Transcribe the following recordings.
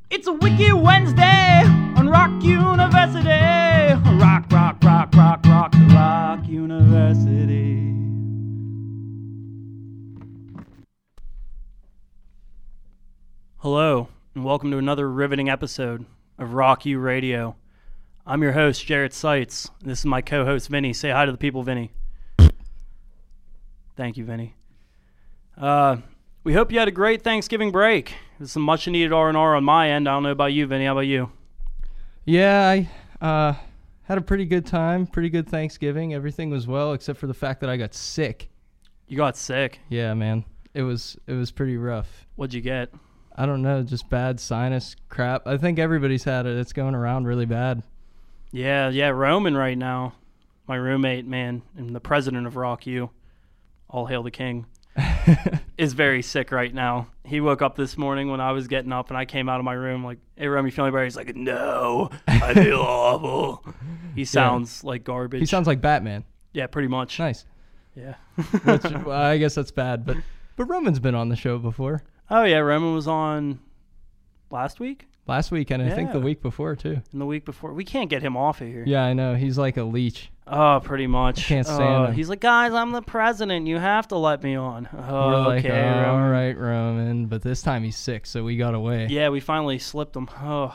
It's a Wiki Wednesday on Rock University. Rock, rock, rock, rock, rock, Rock University. Hello, and welcome to another riveting episode of Rock U Radio. I'm your host, Jarrett Seitz. This is my co-host, Vinny. Say hi to the people, Vinny. Thank you, Vinny. We hope you had a great Thanksgiving break. There's some much-needed R&R on my end. I don't know about you, Vinny. How about you? Yeah, I had a pretty good time, pretty good Thanksgiving. Everything was well, except for the fact that I got sick. You got sick? Yeah, man. It was pretty rough. What'd you get? I don't know, just bad sinus crap. I think everybody's had it. It's going around really bad. Yeah, Roman right now, my roommate, man, and the president of Rock U, all hail the king, is very sick right now. He woke up this morning when I was getting up, and I came out of my room like, hey, Roman, you feeling better? He's like, no, I feel awful. He sounds like garbage. He sounds like Batman. Yeah, pretty much. Nice. Yeah. Which, well, I guess that's bad, but Roman's been on the show before. Oh, yeah, Roman was on last week? Last week, and I think the week before, too. And the week before. We can't get him off of here. Yeah, I know. He's like a leech. Oh, pretty much. I can't stand him. He's like, guys, I'm the president. You have to let me on. Oh, We're like, okay, all right, Roman. But this time he's sick, so we got away. Yeah, we finally slipped him. Oh.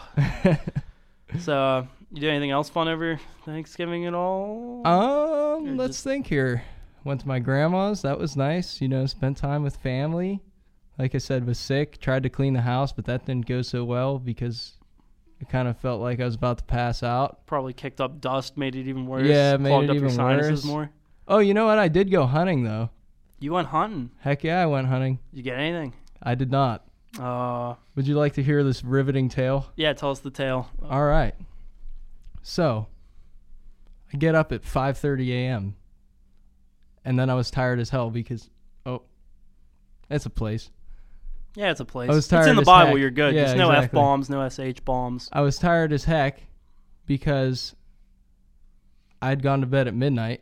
So, you do anything else fun over Thanksgiving at all? Let's think here. Went to my grandma's. That was nice. Spent time with family. Like I said, was sick. Tried to clean the house, but that didn't go so well because it kind of felt like I was about to pass out. Probably kicked up dust, made it even worse. Yeah, made Clogged it up even your sinuses worse. more. Oh, you know what? I did go hunting, though. You went hunting? Heck yeah, I went hunting. Did you get anything? I did not. Would you like to hear this riveting tale? Yeah, tell us the tale. All right. So, I get up at 5:30 a.m., and then I was tired as hell because, it's a place. Yeah, it's a place. I was tired it's in the as Bible, heck. you're good. Yeah, There's no exactly. F-bombs, no SH bombs. I was tired as heck because I'd gone to bed at midnight.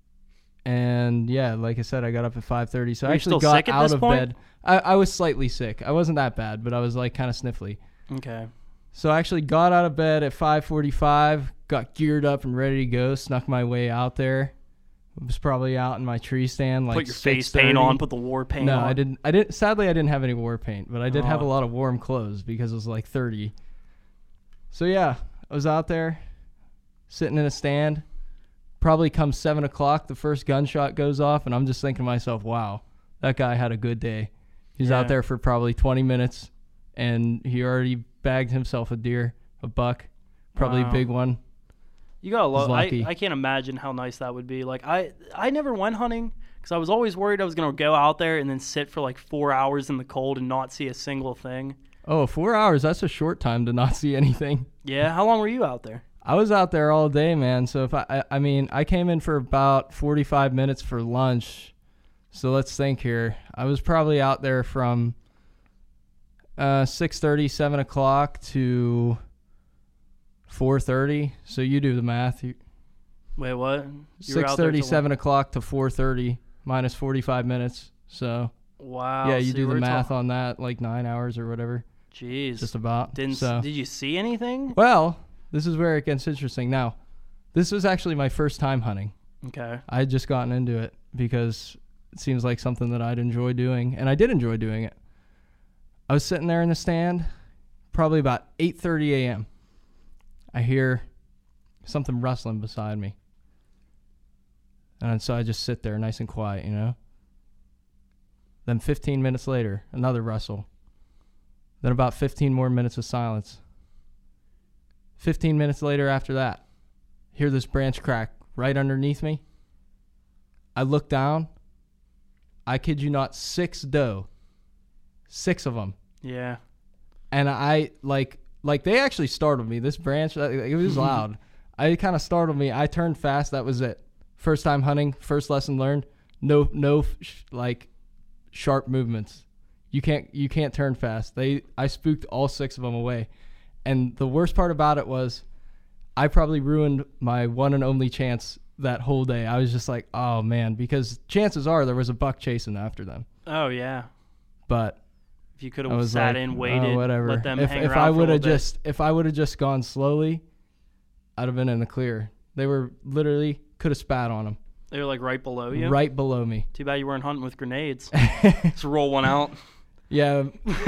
And, yeah, like I said, I got up at 5:30. So I actually got out of bed. I was slightly sick. I wasn't that bad, but I was, like, kind of sniffly. Okay. So I actually got out of bed at 5:45, got geared up and ready to go, snuck my way out there. Was probably out in my tree stand, like put your face paint on, put the war paint on. No, I didn't. Sadly, I didn't have any war paint, but I did have a lot of warm clothes because it was like 30. So yeah, I was out there, sitting in a stand. Probably come 7 o'clock, the first gunshot goes off, and I'm just thinking to myself, wow, that guy had a good day. He's out there for probably 20 minutes, and he already bagged himself a deer, a buck, probably a big one. You gotta love. I can't imagine how nice that would be. Like I never went hunting because I was always worried I was gonna go out there and then sit for like 4 hours in the cold and not see a single thing. Oh, 4 hours? That's a short time to not see anything. Yeah. How long were you out there? I was out there all day, man. So if I came in for about 45 minutes for lunch. So let's think here. I was probably out there from 6:30, 7 o'clock to 4:30. So you do the math. Wait, what? 6:30, 7 o'clock to 4:30 minus 45 minutes. So wow. Yeah, you do the math on that, like 9 hours or whatever. Jeez. Just about. Did you see anything? Well, this is where it gets interesting. Now, this was actually my first time hunting. Okay. I had just gotten into it because it seems like something that I'd enjoy doing, and I did enjoy doing it. I was sitting there in the stand, probably about 8:30 a.m. I hear something rustling beside me. And so I just sit there nice and quiet, Then 15 minutes later, another rustle. Then about 15 more minutes of silence. 15 minutes later after that, hear this branch crack right underneath me. I look down. I kid you not, 6 doe. 6 of them. Yeah. And I, like they actually startled me. This branch, it was loud. It kind of startled me. I turned fast. That was it. First time hunting, first lesson learned. No, sharp movements. You can't turn fast. I spooked all 6 of them away. And the worst part about it was I probably ruined my one and only chance that whole day. I was just like, oh man, because chances are there was a buck chasing after them. Oh yeah. But If you could I have was sat like, in, waited, whatever. let them if hang if around I for a would little have bit. if I would have just gone slowly, I'd have been in the clear. They were literally could have spat on them They were like right below you. right below me. Too bad you weren't hunting with grenades. Just roll one out. Yeah.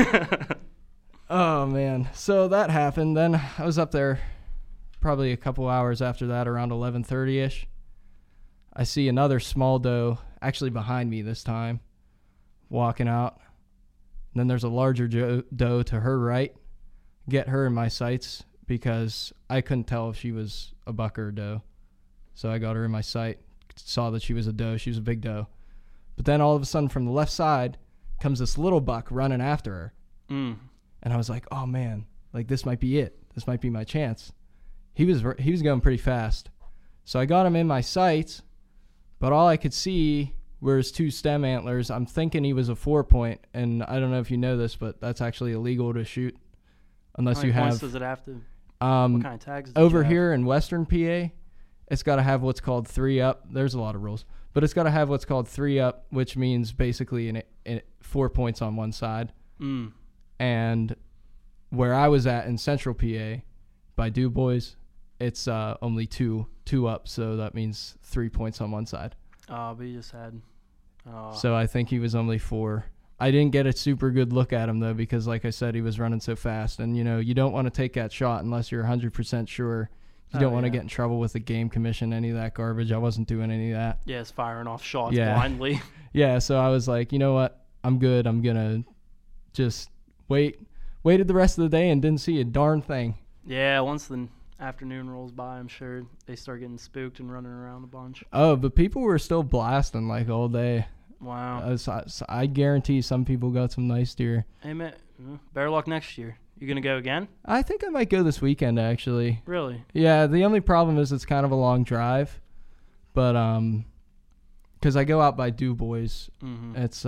Oh man. So that happened. Then I was up there probably a couple hours after that, around 11:30ish. I see another small doe actually behind me this time, walking out. And then there's a larger doe to her right. Get her in my sights because I couldn't tell if she was a buck or a doe. So I got her in my sight, saw that she was a doe. She was a big doe. But then all of a sudden from the left side comes this little buck running after her. Mm. And I was like, oh man, like this might be it. This might be my chance. He was going pretty fast. So I got him in my sights, but all I could see were his 2 stem antlers. I'm thinking he was a 4-point, and I don't know if you know this, but that's actually illegal to shoot unless How many you points have does it have to? What kind of tags? Does over it have? here in Western PA, it's got to have what's called 3 up. There's a lot of rules, but it's got to have what's called 3 up, which means basically 4 points on one side. Mm. And where I was at in Central PA by Du Bois, it's only two up, so that means 3 points on one side. Oh, but you just had. Oh. So I think he was only 4. I didn't get a super good look at him though, because like I said, he was running so fast, and you don't want to take that shot unless you're 100% sure. You don't want to get in trouble with the game commission, any of that garbage. I wasn't doing any of that. Yeah, it's firing off shots Yeah. blindly. Yeah, so I was like, you know what? I'm good. I'm gonna just waited the rest of the day and didn't see a darn thing. Yeah, once the afternoon rolls by, I'm sure they start getting spooked and running around a bunch. Oh, but people were still blasting like all day. Wow. I guarantee some people got some nice deer. Hey, man, better luck next year. You going to go again? I think I might go this weekend, actually. Really? Yeah, the only problem is it's kind of a long drive. But, because I go out by Du Bois. Mm-hmm. It's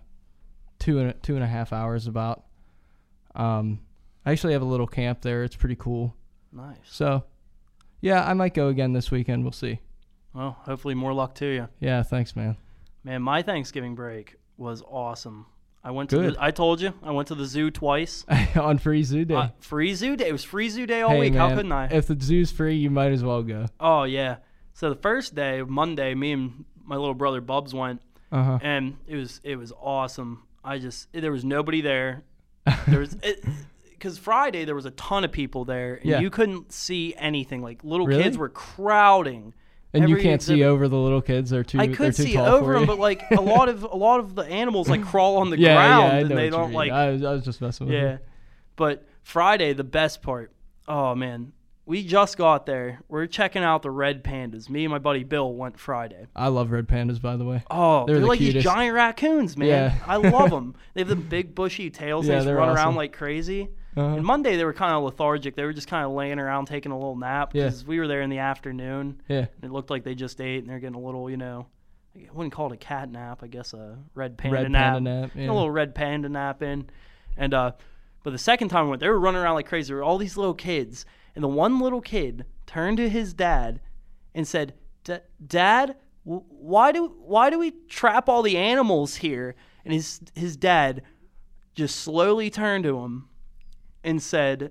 2.5 hours about. I actually have a little camp there. It's pretty cool. Nice. So, yeah, I might go again this weekend. We'll see. Well, hopefully more luck to you. Yeah, thanks, man. Man, my Thanksgiving break was awesome. I went Good. to I told you, I went to the zoo twice. On free zoo day. Free zoo day. It was free zoo day all Hey, week. man, How couldn't I? If the zoo's free, you might as well go. Oh, yeah. So the first day, Monday, me and my little brother Bubs went, Uh-huh. and it was awesome. There was nobody there. There was because Friday there was a ton of people there, and Yeah. you couldn't see anything. Like little Really? kids were crowding. And you every can't see exhibit. over the little kids. They're too I they're could too see tall over for them, you. but like a lot of the animals like crawl on the yeah, ground, I and know they what you don't mean. like. I was just messing with Yeah, you. but Friday the best part. Oh man, we just got there. We're checking out the red pandas. Me and my buddy Bill went Friday. I love red pandas, by the way. Oh, They're they're the like cutest. these giant raccoons, man. Yeah. I love them. They have the big bushy tails. Yeah, They just they're run awesome. around like crazy. Uh-huh. And Monday they were kind of lethargic. They were just kind of laying around taking a little nap Yeah. because we were there in the afternoon. Yeah. And it looked like they just ate and they're getting a little, I wouldn't call it a cat nap. I guess a red panda Red nap. panda nap. Yeah. A little red panda nap in. And but the second time we went, they were running around like crazy. There were all these little kids, and the one little kid turned to his dad and said, "Dad, why do we trap all the animals here?" And his dad just slowly turned to him and said,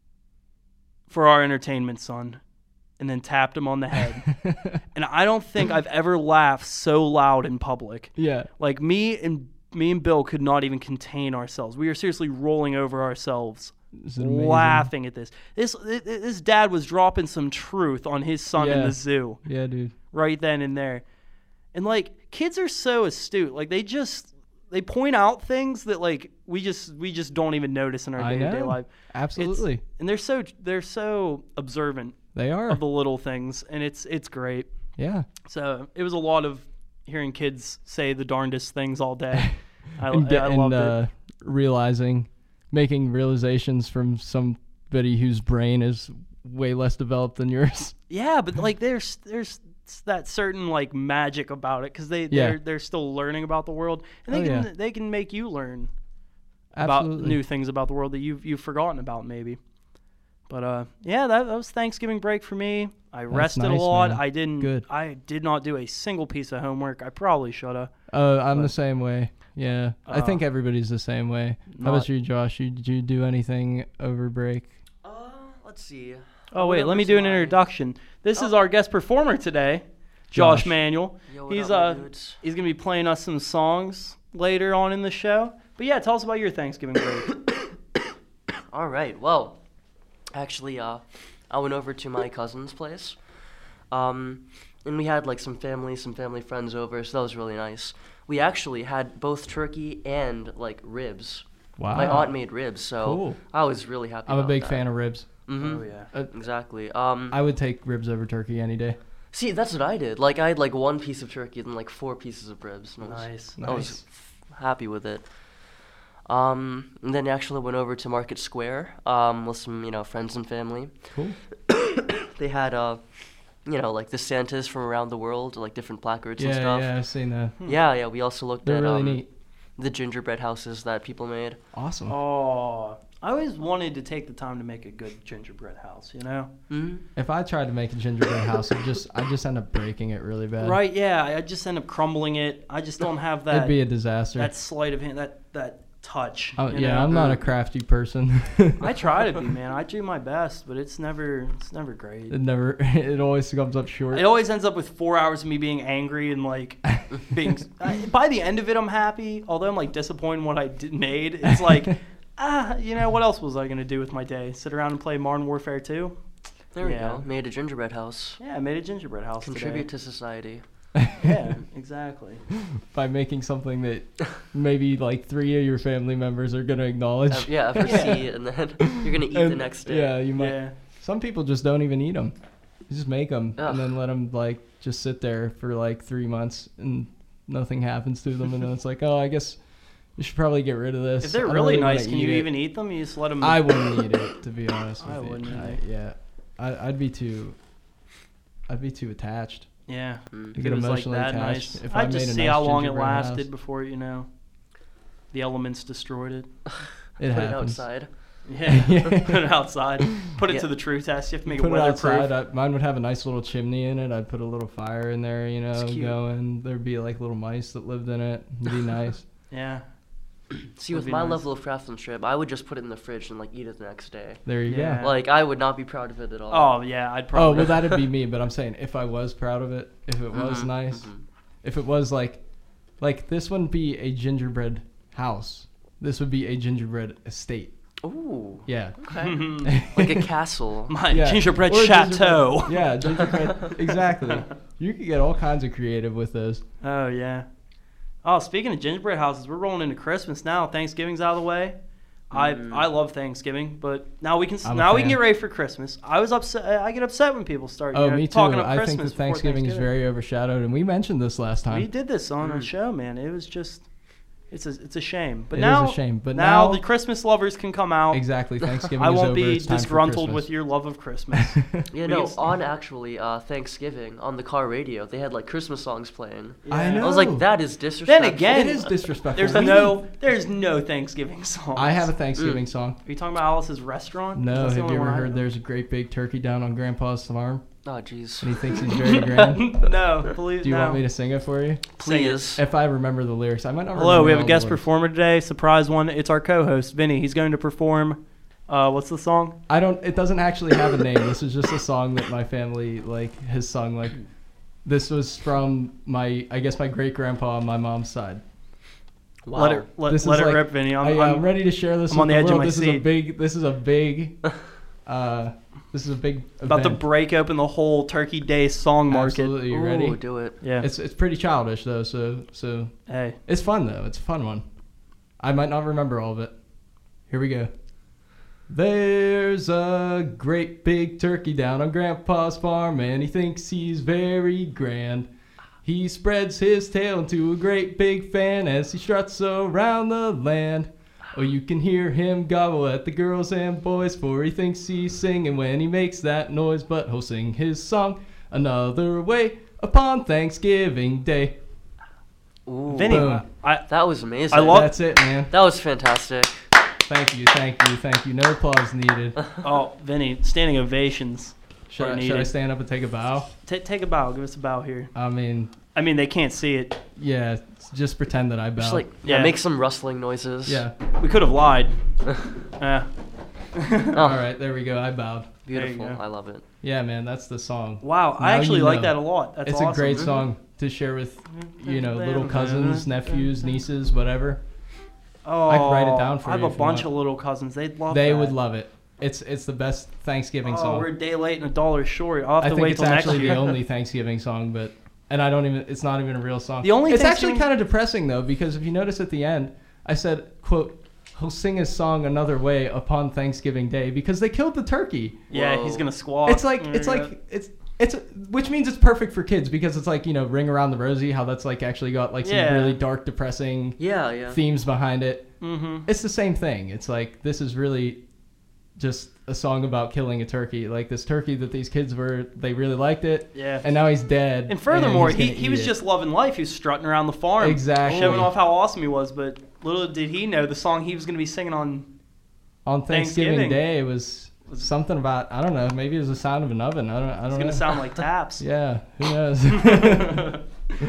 "For our entertainment, son," and then tapped him on the head. And I don't think I've ever laughed so loud in public. Yeah. Like me and Bill could not even contain ourselves. We were seriously rolling over ourselves, This is amazing. laughing at this. This dad was dropping some truth on his son in Yeah. the zoo Yeah, dude. right then and there. And like kids are so astute. Like they point out things that like we just don't even notice in our I day-to-day know. life. Absolutely. And they're so observant They are. of the little things, and it's great. Yeah. So it was a lot of hearing kids say the darndest things all day. I And loved it. Making realizations from somebody whose brain is way less developed than yours. Yeah, but like there's that certain like magic about it because they're still learning about the world, and they can make you learn Absolutely. about new things about the world that you've forgotten about maybe. But that was Thanksgiving break for me. I rested a nice, lot. man. I did not do a single piece of homework. I probably should have. I'm But- the same way. Yeah, I think everybody's the same way. How Not- about you, Josh? Did you do anything over break? Let's see. Oh wait, let me do an introduction. This is our guest performer today, Josh Josh. Manuel. Yo, what He's up, my dudes? he's gonna be playing us some songs later on in the show. But yeah, tell us about your Thanksgiving break. All right. Well, actually, I went over to my cousin's place, and we had like some family friends over, so that was really nice. We actually had both turkey and like ribs. Wow. My aunt made ribs, so Cool. I was really happy. I'm a about big that. fan of ribs. Mm-hmm. Oh yeah. Exactly. I would take ribs over turkey any day. See, that's what I did. Like, I had like one piece of turkey and like 4 pieces of ribs. And Nice. I was happy with it. And then actually went over to Market Square with some, friends and family. Cool. They had, like the Santas from around the world, like different placards and Yeah, stuff. yeah, I've seen that. Yeah. We also looked They're at really neat. the gingerbread houses that people made. Awesome. Oh, I always wanted to take the time to make a good gingerbread house. Mm-hmm. If I tried to make a gingerbread house, I just end up breaking it really bad. Right? Yeah. I just end up crumbling it. I just don't have that. It'd be a disaster. that sleight of hand. That touch. Oh, you yeah, know? I'm not a crafty person. I try to be, man. I do my best, but it's never great. It always comes up short. It always ends up with 4 hours of me being angry and like being. By the end of it, I'm happy. Although I'm like disappointed in what I made. It's like, what else was I gonna do with my day? Sit around and play Modern Warfare 2? There we Yeah. go. Made a gingerbread house. Yeah, I made a gingerbread house Contribute today. to society. Yeah, exactly. By making something that maybe like 3 of your family members are gonna acknowledge. Ever see it, and then you're going to eat the And, next day. Yeah, you might. Yeah. Some people just don't even eat them. You just make them Ugh. and then let them like just sit there for like 3 months and nothing happens to them, and then it's like, oh, I guess you should probably get rid of this. If they're I don't really wanna nice, can eat you it. even eat them? You just let them. I wouldn't eat it, to be honest with I you. wouldn't either. Yeah, I'd be too attached. Yeah. Mm. To If get it was like emotionally that attached. nice. If I I'd just made a see nice how long it gingerbread house. lasted before the elements destroyed it. It Put it happens. outside. Yeah. Put it outside. Put it Yeah. to the true test. You have to make Put it it weatherproof. outside. Mine would have a nice little chimney in it. I'd put a little fire in there, It's cute. going. There'd be like little mice that lived in it. It'd be nice. Yeah. See, Would with be my nice. level of craftsmanship, I would just put it in the fridge and like eat it the next day. There you Yeah. go. Like, I would not be proud of it at all. Oh yeah, I'd Oh, probably. well, that'd be me. But I'm saying if I was proud of it, if it was Mhm, nice, mhm. if it was like this wouldn't be a gingerbread house. This would be a gingerbread estate. Ooh. Yeah. Okay. Like a castle. My Yeah. gingerbread Or chateau. Yeah, gingerbread. Exactly. You could get all kinds of creative with those. Oh yeah. Oh, speaking of gingerbread houses, we're rolling into Christmas now. Thanksgiving's out of the way. I love Thanksgiving, but now we can I'm a now we can fan. get ready for Christmas. I was upset. I get upset when people start. Oh, me too. Talking up I think Christmas that before Thanksgiving is very overshadowed, and we mentioned this last time. We did this on the show, man. It was just, it's a shame. But It is now, a shame, but now now- the Christmas lovers can come out. Exactly. Thanksgiving I is won't over. be It's time for disgruntled Christmas. with your love of Christmas. Yeah, We no, can- on actually Thanksgiving, on the car radio, they had like Christmas songs playing. I Yeah. know. I was like, that is disrespectful. again- It is disrespectful. There's We there's no Thanksgiving songs. I have a Thanksgiving song. Are you talking about Alice's Restaurant? No, That's the have only you ever one I heard know. there's a great big turkey down on Grandpa's farm, Oh, jeez. and he thinks he's very grand? No, please. Do you no. want me to sing it for you? Please. If I remember the lyrics, I might not. Hello, we remember have a all guest the lyrics. performer today. Surprise one. It's our co-host, Vinny. He's going to perform. What's the song? I don't. It doesn't actually have a name. This is just a song that my family has sung. This was from my great grandpa on my mom's side. Wow. Let it This is let it like- rip, Vinny. I'm ready to share this. I'm with on the edge of world. my This seat. This is a big. This is a big. about to event. break open the whole Turkey Day song market. Absolutely, you Ooh, ready? do it. Yeah. It's pretty childish though, so Hey. it's fun though. It's a fun one. I might not remember all of it. Here we go. There's a great big turkey down on Grandpa's farm, and he thinks he's very grand. He spreads his tail into a great big fan as he struts around the land. Oh, you can hear him gobble at the girls and boys, for he thinks he's singing when he makes that noise. But he'll sing his song another way upon Thanksgiving Day. Ooh. Vinny, Boom. That was amazing. I love- That's it, man. That was fantastic. Thank you. No applause needed. Oh, Vinny, standing ovations. Should I stand up and take a bow? Take a bow. Give us a bow here. I mean, they can't see it. yeah, just pretend that I bow. Just like Yeah. make some rustling noises. yeah. We could have lied. Oh, All right, there we go. I bowed. beautiful. There you go. I love it. Yeah, man, that's the song. Wow, I Now actually you like know. that a lot. That's It's awesome. a great song to share with, little cousins, nephews, nieces, whatever. Oh, I can write it down for I have you a if you bunch want. of little cousins. They'd love They that. would love it. It's the best Thanksgiving Oh, song. we're a day late and $1 short. I'll have I to think wait it's till next actually year. the only Thanksgiving song, it's not even a real song. The only It's actually Thanksgiving- kind of depressing though, because if you notice at the end, I said, quote, he'll sing his song another way upon Thanksgiving Day because they killed the turkey. Yeah, Whoa. he's gonna squawk. It's which means it's perfect for kids because it's like, Ring Around the Rosie, how that's like actually got like some Yeah. really dark, depressing Yeah. themes behind it. Mm-hmm. It's the same thing. It's like, this is really just a song about killing a turkey. Like this turkey that these kids they really liked it. Yeah. And now he's dead. And furthermore, he's gonna he eat was it. just loving life. He was strutting around the farm, Exactly. showing off how awesome he was. But little did he know the song he was going to be singing on. On Thanksgiving Thanksgiving. Day, it was something about, I don't know, maybe it was the sound of an oven. I don't It's know. going to sound like taps. Yeah, who knows?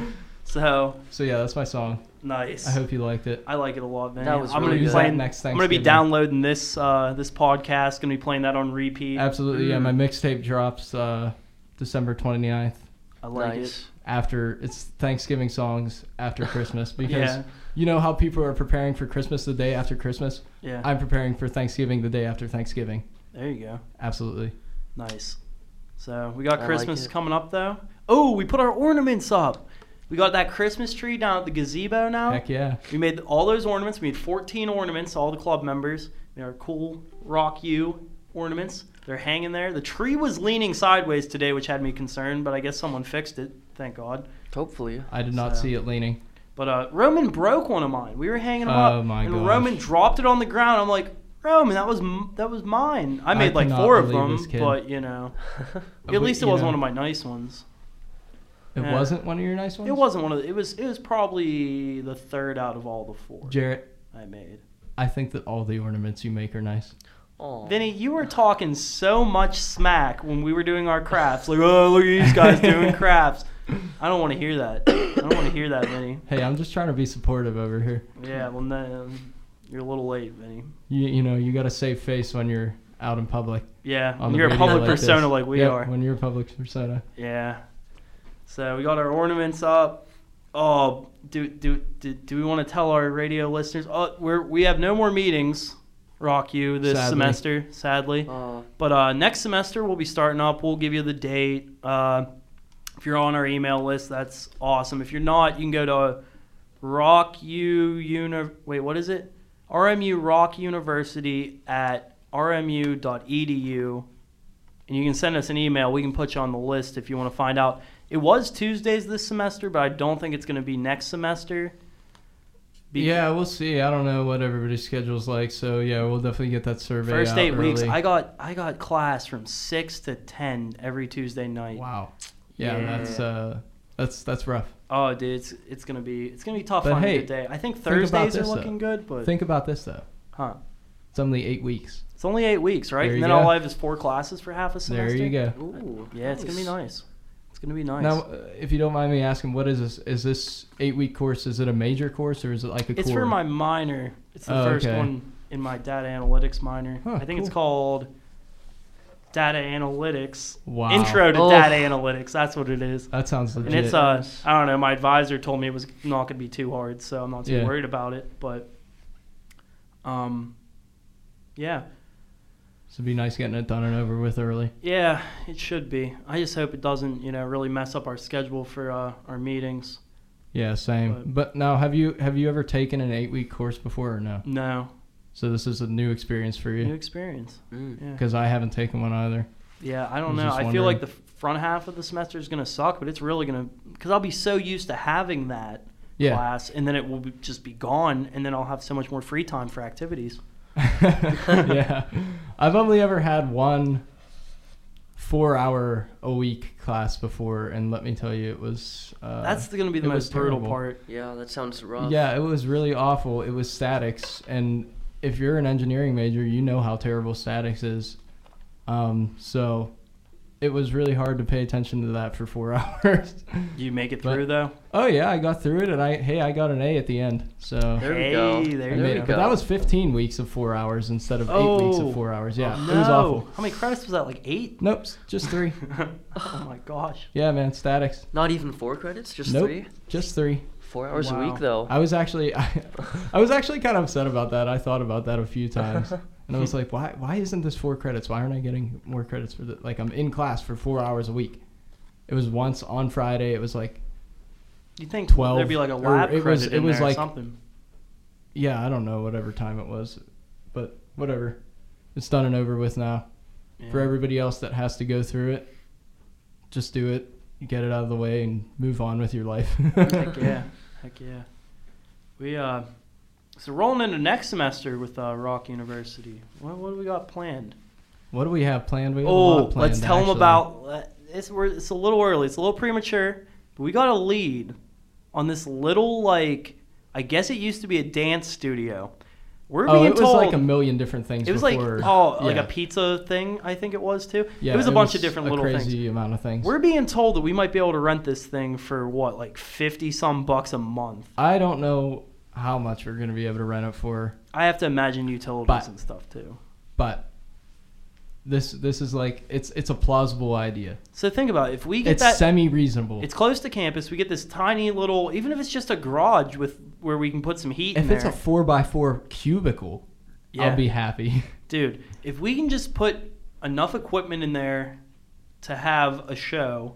So So yeah, that's my song. nice. I hope you liked it. I like it a lot, man. That was I'm really gonna be good. playing. Next I'm gonna be Thanksgiving. downloading this this podcast. Gonna be playing that on repeat. Absolutely, yeah. My mixtape drops December 29th. I like Nice. After it's Thanksgiving songs after Christmas because Yeah. you know how people are preparing for Christmas the day after Christmas. it. Yeah. I'm preparing for Thanksgiving the day after Thanksgiving. There you go. Absolutely. Nice. So we got I like Christmas it. coming up though. Oh, we put our ornaments up. We got that Christmas tree down at the gazebo now. Heck yeah. We made all those ornaments. We made 14 ornaments, all the club members. They are cool Rock U ornaments. They're hanging there. The tree was leaning sideways today, which had me concerned, but I guess someone fixed it. Thank God. Hopefully. I did not So- see it leaning. But Roman broke one of mine. We were hanging them Oh up, my and gosh. Roman dropped it on the ground. I'm like, Roman, that was mine. I made like cannot 4 of believe them, this kid. but at least it you wasn't know. one of my nice ones. It Yeah. wasn't one of your nice ones? It wasn't one of the, it was probably the 3rd out of all the 4 Jarrett, I made. I think that all the ornaments you make are nice. Aw. Vinny, you were talking so much smack when we were doing our crafts. Like, oh, look at these guys doing crafts. I don't want to hear that. I don't want to hear that, Vinny. Hey, I'm just trying to be supportive over here. Yeah, well, no, you're a little late, Vinny. You got to save face when you're out in public. Yeah, On when the you're a video public like this. persona like we Yep, are. when you're a public persona. Yeah. So we got our ornaments up. Oh, do we want to tell our radio listeners? Oh, we have no more meetings, Rock U, this Sadly. semester, sadly. But next semester we'll be starting up. We'll give you the date. If you're on our email list, that's awesome. If you're not, you can go to RMU Rock University at rmu.edu, and you can send us an email. We can put you on the list if you want to find out. It was Tuesdays this semester, but I don't think it's going to be next semester. Yeah, we'll see. I don't know what everybody's schedule's like, so yeah, we'll definitely get that survey First out 8 weeks, early. I got class from 6 to 10 every Tuesday night. Wow. Yeah, that's rough. Oh, dude, it's gonna be tough But on hey, a good day. I think think about Thursdays are this, though. looking good, but Think about this though. huh? It's only 8 weeks. It's only 8 weeks, right? There And you then go. all I have is 4 classes for half a semester. There you go. Ooh, Yeah, it's gonna be nice. It's gonna be nice. Now, if you don't mind me asking, what is this? Is this 8-week course? Is it a major course or is it like a it's core? for my minor. It's the Oh, first okay. one in my data analytics minor. Huh, I think it's cool. called data analytics. Wow. Intro to Oh. data analytics. That's what it is. That sounds legit. And it's I don't know. My advisor told me it was not gonna be too hard, so I'm not too Yeah. worried about it. But, yeah. So it'd be nice getting it done and over with early. Yeah, it should be. I just hope it doesn't, really mess up our schedule for our meetings. Yeah, same. But now, have you ever taken an 8-week course before or no? No, So this is a new experience for new you experience. Yeah, because I haven't taken one either. yeah. I don't was know. just I feel like wondering. the front half of the semester is gonna suck, but it's really gonna because I'll be so used to having that Yeah. class, and then it will just be gone, and then I'll have so much more free time for activities. Yeah. I've only ever had one 4-hour-a-week class before, and let me tell you, it was. That's gonna be the it was most brutal terrible. part. Yeah, that sounds rough. Yeah, it was really awful. It was statics, and if you're an engineering major, you know how terrible statics is. So it was really hard to pay attention to that for 4 hours. You make it But- through though. Oh yeah, I got through it, and I got an A at the end. So There we Hey, go. there I you made go. it. But that was 15 weeks of 4 hours instead of 8 weeks Oh. of 4 hours. Yeah, No. it was awful. How many credits was that? Like 8? Nope, just 3. Oh my gosh. Yeah, man, statics. Not even 4 credits, just Nope, 3. just 3. 4 hours a Wow. week though. I was actually kind of upset about that. I thought about that a few times, and I was like, why isn't this 4 credits? Why aren't I getting more credits for the like I'm in class for 4 hours a week? It was once on Friday. It was like, You think 12, there'd be like a or lab it credit was- it in was there or like- something? yeah, I don't know, whatever time it was, but whatever. It's done and over with now. Yeah. For everybody else that has to go through it, just do it. You get it out of the way and move on with your life. Heck yeah. Heck yeah. We so rolling into next semester with Rock University. What do we got planned? What do we have planned? We have a lot Oh, planned, let's tell them actually. about. It's a little early. It's a little premature, but we got a lead on this little like. I guess it used to be a dance studio. We're Oh, being it was told like a million different things. it was before. like Yeah. a pizza thing. I think it was too. Yeah, it was a bunch of different a little things. crazy amount of things. We're being told that we might be able to rent this thing for what, like 50 some bucks a month. I don't know how much we're gonna be able to rent it for, I have to imagine utilities But- and stuff too. but this is like it's a plausible idea. So think about it. If we get It's that, semi reasonable. it's close to campus. We get this tiny little, even if it's just a garage with where we can put some heat If in it's there. a 4x4 cubicle, Yeah. I'll be happy. Dude, if we can just put enough equipment in there to have a show,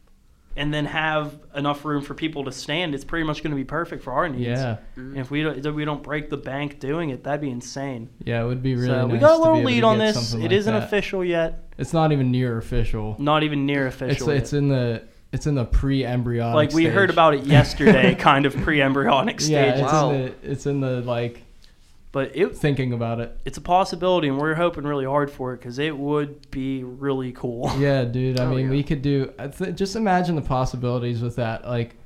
and then have enough room for people to stand, it's pretty much going to be perfect for our needs. Yeah, And if we don't break the bank doing it, that'd be insane. yeah, it would be really So nice. we got a to little be able lead to on get this. something It like isn't that. official yet. It's not even near official. Not even near official. It's yet. in the pre-embryonic. Like we heard stage. about it yesterday, kind of pre-embryonic stage. Yeah, Wow. it's in the like But thinking about it. it's a possibility, and we're hoping really hard for it because it would be really cool. Yeah, dude. I Oh, mean, yeah. we could do. Just imagine the possibilities with that. Like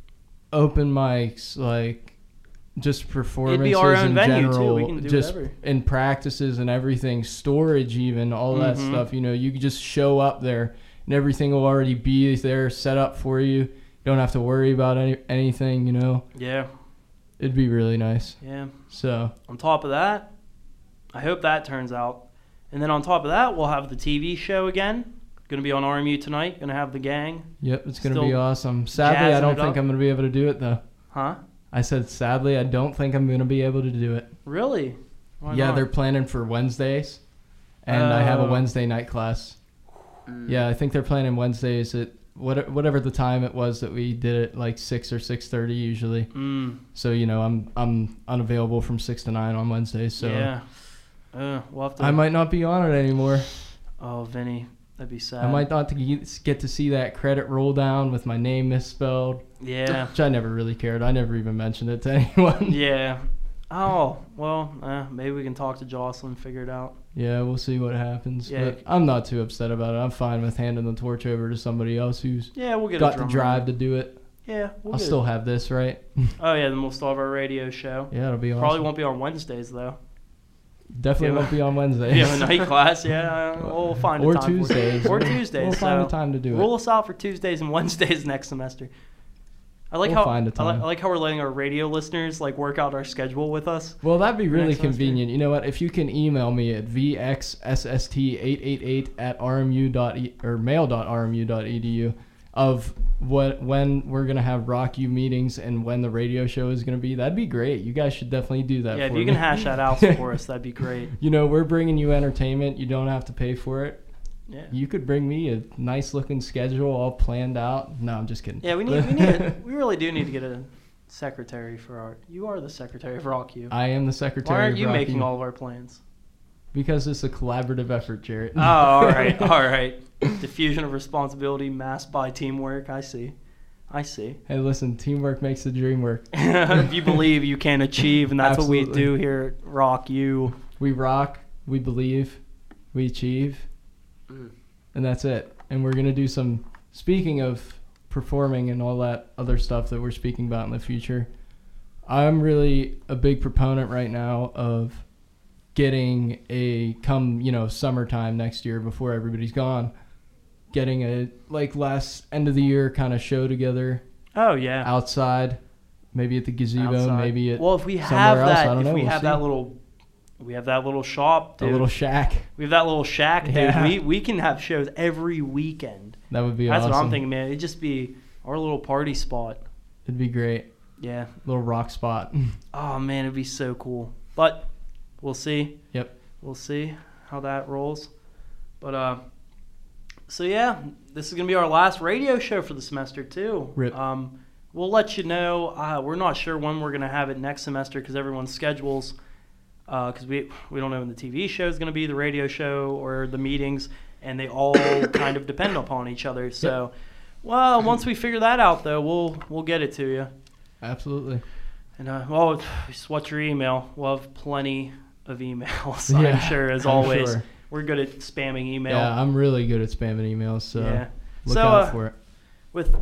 open mics, like just performances our own in venue, too. general, We can do just whatever. in practices and everything, storage, even all that Mhm. stuff. You know, you could just show up there, and everything will already be there, set up for you. You don't have to worry about anything. You know, Yeah, it'd be really nice. yeah. So On top of that, I hope that turns out. And then on top of that, we'll have the TV show again. Going to be on RMU tonight. Going to have the gang. yep, it's gonna Still be awesome. Sadly, I jazzing don't it think up. I'm gonna be able to do it though. Huh? I said sadly, I don't think I'm gonna be able to do it. Really? Why Yeah, not? they're planning for Wednesdays, and I have a Oh. Wednesday night class. Mm. Yeah, I think they're planning Wednesdays at whatever the time it was that we did it, like 6 or 6:30 usually. Mm, So you know, I'm unavailable from 6 to 9 on Wednesdays. So yeah. We'll have to. I might not be on it anymore. Oh, Vinny, that'd be sad. I might not get to see that credit roll down with my name misspelled, Yeah. which I never really cared. I never even mentioned it to anyone. Yeah. Oh, well, maybe we can talk to Jocelyn, figure it out. Yeah, we'll see what happens. Yeah. But I'm not too upset about it. I'm fine with handing the torch over to somebody else who's Yeah, we'll get a got the drummer. drive to do it. Yeah, we'll I'll get still have this, right? Oh, yeah, then we'll still have our radio show. Yeah, it'll be awesome. Probably won't be on Wednesdays, though. Definitely Yeah. won't be on Wednesdays. If you have a night class, yeah, we'll find a Or time for it. Tuesdays. Or Tuesdays. We'll find so a time to do rule it. us out for Tuesdays and Wednesdays next semester. I like We'll how find a time. I like how we're letting our radio listeners like work out our schedule with us. Well, that'd be really Next semester. convenient. You know what? If you can email me at vxsst888@rmu. Or mail.rmu.edu of when we're gonna have Rock U meetings and when the radio show is gonna be, that'd be great. You guys should definitely do that. Yeah, if for you me. can hash that out for us, that'd be great. You know, we're bringing you entertainment. You don't have to pay for it. Yeah. You could bring me a nice looking schedule all planned out. No, I'm just kidding. Yeah, we really do need to get a secretary for our. You are the secretary of Rock U. I am the secretary. Why aren't of you Rock making U. all of our plans? Because it's a collaborative effort, Jarrett. Oh, all right, all right. Diffusion of responsibility, masked by teamwork. I see. Hey, listen, teamwork makes the dream work. If you believe, you can achieve, and that's what we Absolutely. do here at Rock U. We rock, we believe, we achieve, Mm. and that's it. And we're going to do some, speaking of performing and all that other stuff that we're speaking about in the future, I'm really a big proponent right now of getting summertime next year before everybody's gone, getting a last end of the year kind of show together Oh yeah. outside, maybe at the gazebo, Outside. maybe at Well, if we have somewhere else, that, I don't if know, we we'll have see. that little, we have that little shop, the dude. little shack. We have that little shack, dude. Yeah. We can have shows every weekend. That would be That's awesome. what I'm thinking, man. It'd just be our little party spot. It'd be great. Yeah. Little rock spot. Oh man, it'd be so cool. But we'll see. Yep. We'll see how that rolls. But so yeah, this is gonna be our last radio show for the semester too. Rip. We'll let you know. We're not sure when we're gonna have it next semester because everyone's schedules. Because we don't know when the TV show is gonna be, the radio show, or the meetings, and they all kind of depend upon each other. So, well, once we figure that out, though, we'll get it to you. Absolutely. And just watch your email. We'll have plenty of emails. Yeah, I'm sure, as I'm always. sure. We're good at spamming email. Yeah, I'm really good at spamming emails, so Yeah. look So, out for it. With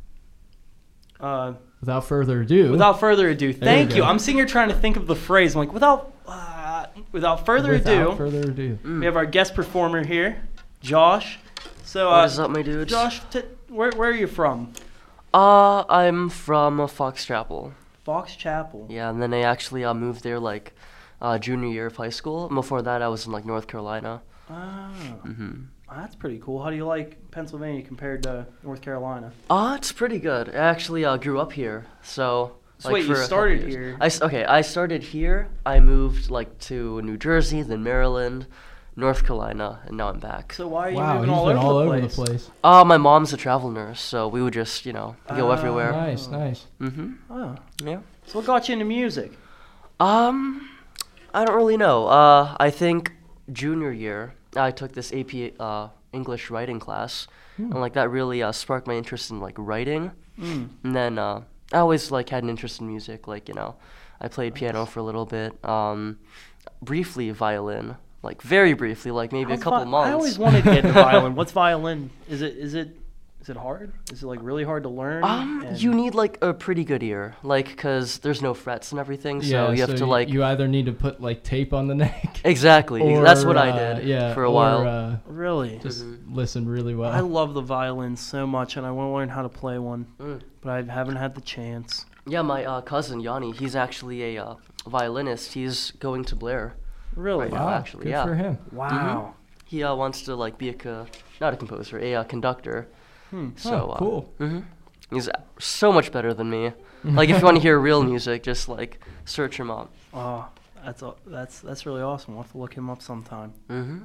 Without further ado. without further ado, we thank you. go. I'm sitting here trying to think of the phrase. I'm like, without further ado, we have our guest performer here, Josh. So, What is up, my dudes? Josh, where are you from? I'm from Fox Chapel. Fox Chapel. Yeah, and then I actually moved there junior year of high school. Before that, I was in North Carolina. Oh, Mm-hmm. that's pretty cool. How do you like Pennsylvania compared to North Carolina? It's pretty good. I actually grew up here, so. So wait, you for a couple started years. here. I started here. I moved to New Jersey, then Maryland, North Carolina, and now I'm back. So why are you Wow, moving he's all been over all the over place? the place. My mom's a travel nurse, so we would just go everywhere. Nice, nice. Mm-hmm. Oh, Yeah. so what got you into music? I don't really know. I think junior year I took this AP English writing class, and that really sparked my interest in writing. And then I always had an interest in music. I played piano for a little bit. Briefly violin, very briefly, maybe How's a couple months. I always wanted to get into violin. What's violin? Is it hard? Is it really hard to learn? And- You need a pretty good ear, because there's no frets and everything, so you have to you either need to put tape on the neck. Exactly. Or, That's what I did for a while. Really? Just listen really well. I love the violin so much, and I want to learn how to play one, Mm. but I haven't had the chance. Yeah, my cousin Yanni, he's actually a violinist. He's going to Blair. Really? Right now, Wow, actually, good yeah. for him. Wow. He wants to be not a composer, a conductor. So cool. He's so much better than me. If you want to hear real music, just search him up. Oh, that's really awesome. We'll have to look him up sometime. Mm-hmm.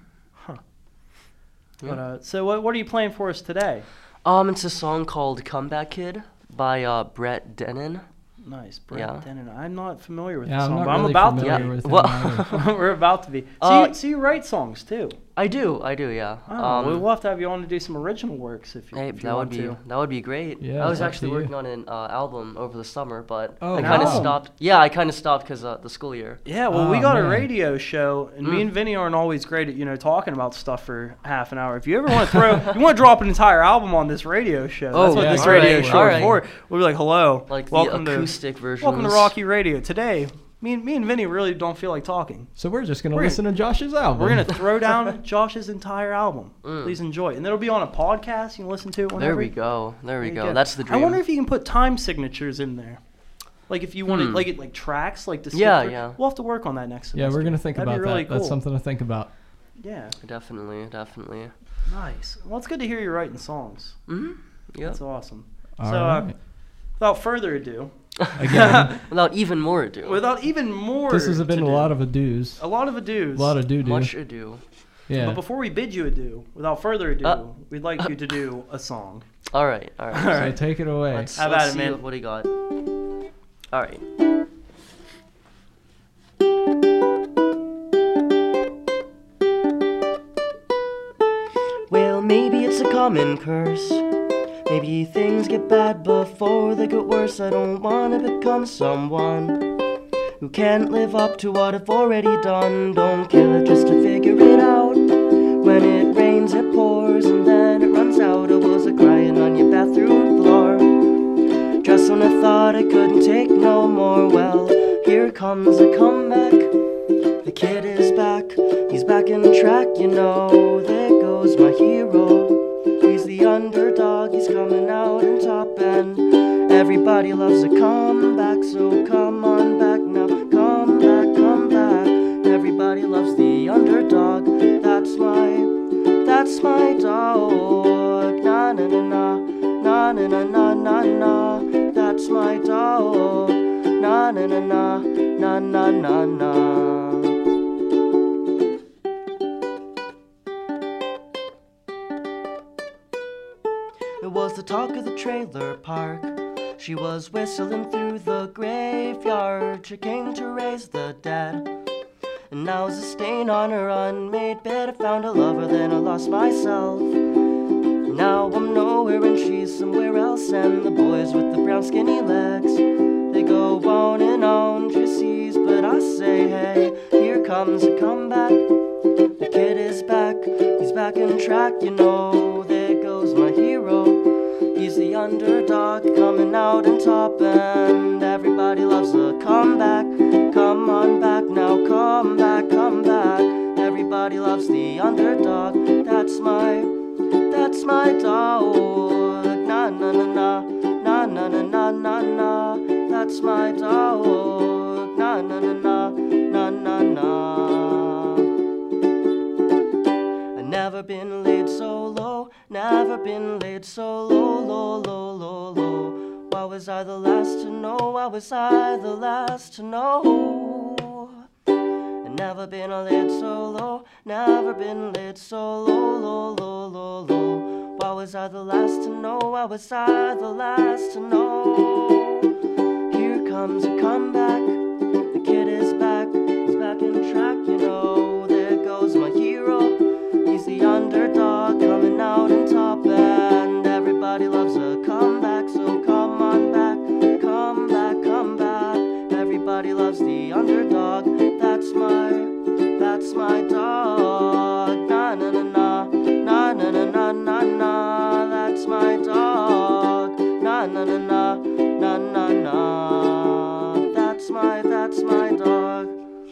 But so what are you playing for us today? It's a song called "Comeback Kid" by Brett Dennen. Nice, Brett Yeah. Dennen. I'm not familiar with Yeah, the I'm song, not but I'm really about to familiar be. with him Well- either. We're about to be. So you write songs too? I do, yeah. Oh, we'll have to have you on to do some original works if you, Hey, if you that would want to. that would be great. Yeah, I was up actually to you. working on an album over the summer, but Oh, I kind of wow. stopped. Yeah, I kind of stopped because the school year. Yeah, well, we Oh, got a man. radio show, and me and Vinny aren't always great at talking about stuff for half an hour. If you ever want to you want to drop an entire album on this radio show. Oh, That's what yeah, this all radio right, show all is right. for. We'll be like, hello, The acoustic version. welcome to Rocky Radio. Today, me and Vinny really don't feel like talking. So we're just gonna We're- listen to Josh's album. We're gonna throw down Josh's entire album. Please enjoy it, and it'll be on a podcast. You can listen to it whenever. There we go. There we you go. That's the dream. I wonder if you can put time signatures in there. If you want to, tracks, to skip Yeah, through. yeah. We'll have to work on that next semester. Yeah, we're gonna think That'd about be really that. That's cool. something to think about. Yeah, Definitely. nice. Well, it's good to hear you writing songs. Yeah. That's awesome. All So, right. without further ado, Again, Without even more ado. without even more, this has been to a do, lot of ados. a lot of ados. A lot of doo-doo. Much ado. Yeah. But before we bid you adieu, without further ado, we'd like you to do a song. All right. All So right. take it away. Let's How about it, see man? what he got. All right. Well, maybe it's a common curse. Maybe things get bad before they get worse. I don't wanna become someone who can't live up to what I've already done. Don't kill it just to figure it out. When it rains, it pours, and then it runs out. I was crying on your bathroom floor, just when I thought I couldn't take no more. Well, here comes a comeback. The kid is back, he's back in track, there goes my hero. Everybody loves a comeback, so come on back now. Come back, come back. Everybody loves the underdog. That's my dog. Na na na na, na na na na na na. That's my dog. Na na na na, na na na na. It was the talk of the trailer park. She was whistling through the graveyard. She came to raise the dead. And now as a stain on her unmade bed, I found a lover, then I lost myself. Now I'm nowhere and she's somewhere else. And the boys with the brown skinny legs, they go on and on, she sees, but I say, hey, here comes a comeback. The kid is back, he's back in track, you know. There goes my hero, he's the underdog, coming out on top. And everybody loves a comeback. Come on back now, come back, come back. Everybody loves the underdog. That's my dog. Na na na na, na na na na na na. That's my dog. Na na na na, na na na. I've never been laid so low, never been laid so low, low, low, low, low. Why was I the last to know? Why was I the last to know? I've never been laid so low, never been laid so low, low, low, low, low. Why was I the last to know? Why was I the last to know? Here comes a comeback. The kid is back. He's back in track, you know. There goes my hero. He's the underdog, coming out on top. And everybody loves a comeback. So come on back. Come back, come back. Everybody loves the underdog. That's my dog. Na na na na, na na na na na na. That's my dog. Na na na na, na na na. That's my dog.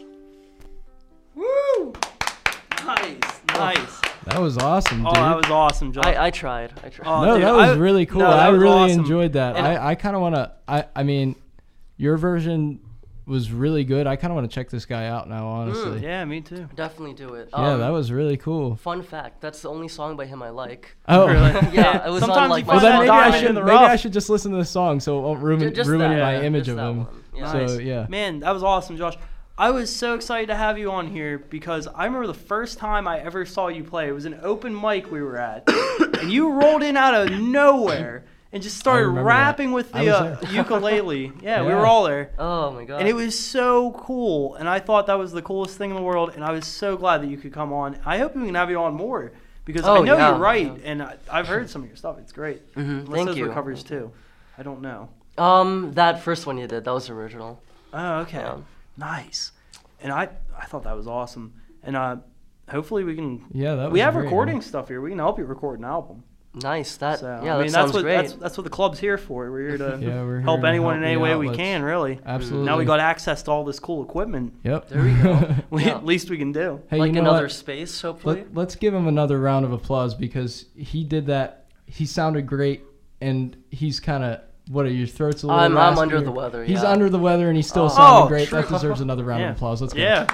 Woo! Nice. That was awesome, dude. Oh, that was awesome, Josh. I tried. Oh, No, dude, that was really cool. no, that I was really awesome. enjoyed that. And I kind of want to. I mean, your version was really good. I kind of want to check this guy out now, honestly. Yeah, me too. Definitely do it. Yeah, that was really cool. Fun fact, that's the only song by him I like. Oh, Really? Yeah, it was Sometimes on like you my well, then find maybe that I diamond in should the maybe I rough. should just listen to the song so it won't ruin Just ruin that, my yeah, image just of that him. one. Yeah. Nice. So yeah. Man, that was awesome, Josh. I was so excited to have you on here because I remember the first time I ever saw you play. It was an open mic we were at, and you rolled in out of nowhere and just started remember rapping that. with I the was there. ukulele. Yeah, we Yeah. were all there. Oh my god. And it was so cool, and I thought that was the coolest thing in the world, and I was so glad that you could come on. I hope we can have you on more, because I Oh, know yeah, you're right, yeah. and I've heard some of your stuff. It's great. Unless Thank those you. were covers too. I don't know. That first one you did, that was original. Oh, okay. Yeah. Nice. And I thought that was awesome. And hopefully we can. Yeah, that was we have great, recording man. stuff here. We can help you record an album. Nice. That So, yeah, I mean, that sounds that's what great. that's what the club's here for. We're here to Yeah, we're help here to anyone help in any the way we outlets. can. Really. Absolutely. Now we got access to all this cool equipment. Yep. There we go. Yeah. Least we can do. Hey, Like you know another what? space, hopefully. Let's give him another round of applause because he did that. He sounded great, and he's kind of what are your throats a little I'm raspy under or- the weather, He's yeah. under the weather, and he still Oh. sounded Oh, great. true. That deserves another round Yeah. of applause. Let's go. Yeah.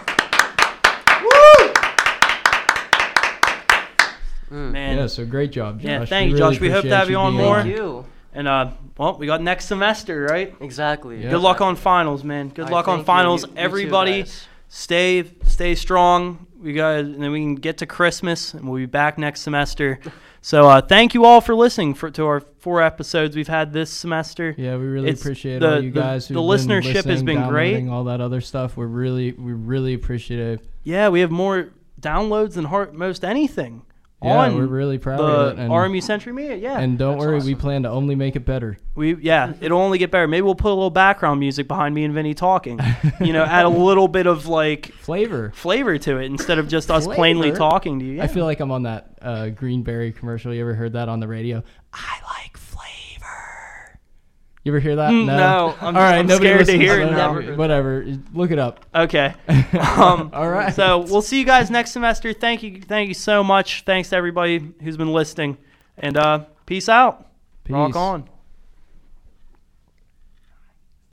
Man. Yeah. So great job, Josh. Yeah, We thank you, really Josh. We hope to appreciate have you on being more. Thank you. And well, we got next semester, right? Exactly. Yeah. Good luck on finals, man. Good luck on finals, You too, everybody. guys. Stay strong. We got, and then we can get to Christmas, and we'll be back next semester. So thank you all for listening to our 4 episodes we've had this semester. Yeah, we really It's appreciate the- all you the- guys. the who've listenership been has listening, been great. downloading, all that other stuff. We really appreciate it. Yeah, we have more downloads than most anything Yeah, on we're really proud the of it. And, RMU Century Media. Yeah, and don't That's worry, we awesome. plan to only make it better. it'll only get better. Maybe we'll put a little background music behind me and Vinny talking. Add a little bit of like Flavor. flavor to it instead of just us plainly Flavor? talking to you. Yeah. I feel like I'm on that Greenberry commercial. You ever heard that on the radio? I like flavor. You ever hear that? No, I'm All right, I'm nobody scared to listens hear it that. now. Never heard Whatever. Look it up. Okay. All right. So we'll see you guys next semester. Thank you so much. Thanks to everybody who's been listening, and peace out. Peace. Rock on.